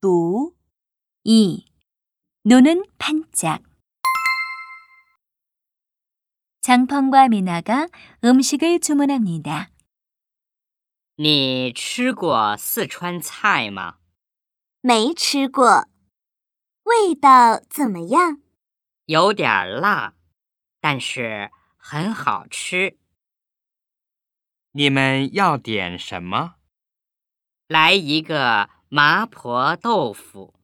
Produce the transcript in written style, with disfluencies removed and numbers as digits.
또 2. 눈은 반짝 장펑과 미나가 음식을 주문합니다. 你吃过四川菜吗？ 没吃过，味道怎么样？ 有点辣，但是很好吃。 你们要点什么？ 来一个麻婆豆腐。